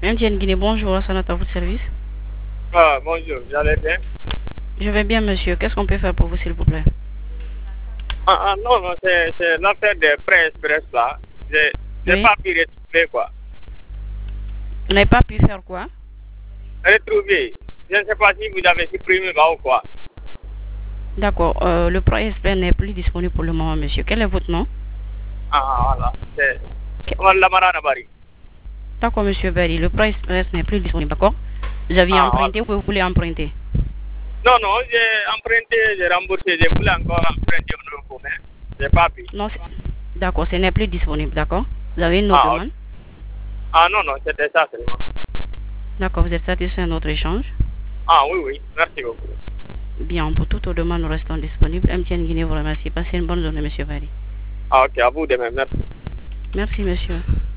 MTN Guinée, bonjour, ça à votre service. Ah, bonjour, vous allez bien? Je vais bien, monsieur. Qu'est-ce qu'on peut faire pour vous, s'il vous plaît? Non, non, c'est l'affaire des prêts express là. J'ai Oui. pas pu retrouver quoi. Vous n'avez pas pu faire quoi? Retrouver. Je ne sais pas si vous avez supprimé là ou quoi. D'accord. Le Prêt Express n'est plus disponible pour le moment, monsieur. Quel est votre nom? Voilà. C'est Que- Oman Lamarana Bari. D'accord, monsieur Berry. Le Prêt Express n'est plus disponible, d'accord? Vous aviez Voilà. emprunté ou vous voulez emprunter? Non, non, j'ai emprunté, j'ai remboursé, j'ai voulu encore emprunter un nouveau, mais j'ai pas pu. Non, d'accord, ce n'est plus disponible, d'accord? Vous avez une autre Ok. demande? Non, non, c'était ça seulement. D'accord, vous êtes satisfait de notre échange? Oui, oui, merci beaucoup. Bien, pour toute autre demande, nous restons disponibles. MTN Guinée vous remercie. Passez une bonne journée, monsieur Berry. Ok, à vous de même, merci. Merci, monsieur.